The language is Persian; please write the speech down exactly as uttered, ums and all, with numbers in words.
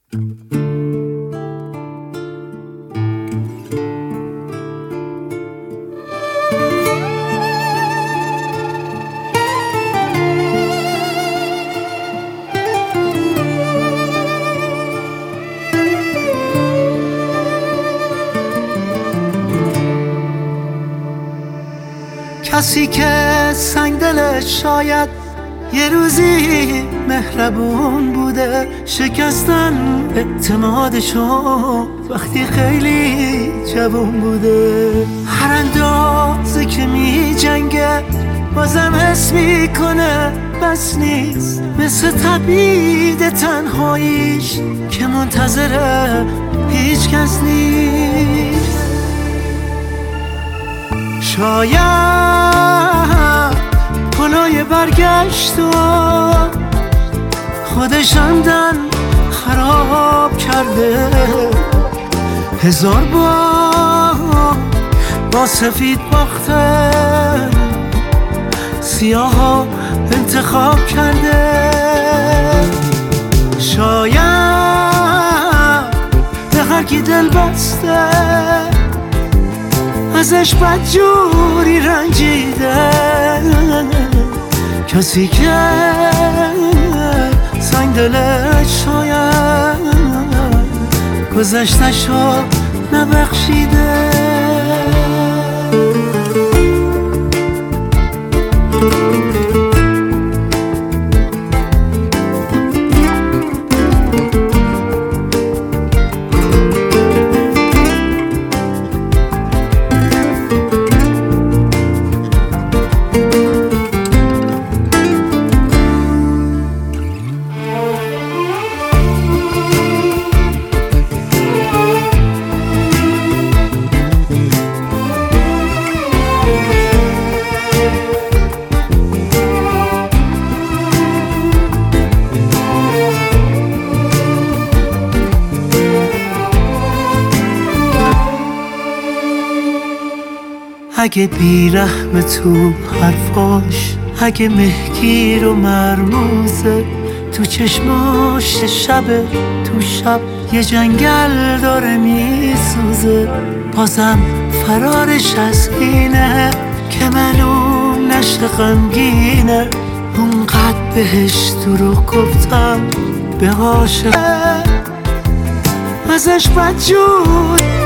کسی که سنگ دلش شاید یه روزی مهربون بوده، شکستن اعتمادشو وقتی خیلی جوون بوده. هر اندازه که می جنگه بازم حس میکنه بس نیست، مثل تبعید تنهاییش که منتظره هیچ کس نیست. شاید پلوی برگشت و خودش عمدن خراب کرده، هزار بار با سفید باخته سیاه ها انتخاب کرده. شاید به هر کی دل بسته ازش بدجوری رنجیده، کسی که سنگ دلش شاید گذشته‌شو نبخشیده. اگه بیرحم تو حرفاش، اگه مهگیر و مرموزه تو چشماش، شب تو شب یه جنگل داره میسوزه، بازم فرارش از اینه که معلوم نشه غمگینه. اونقدر بهش دروغ گفتم به عاشق ازش بدجور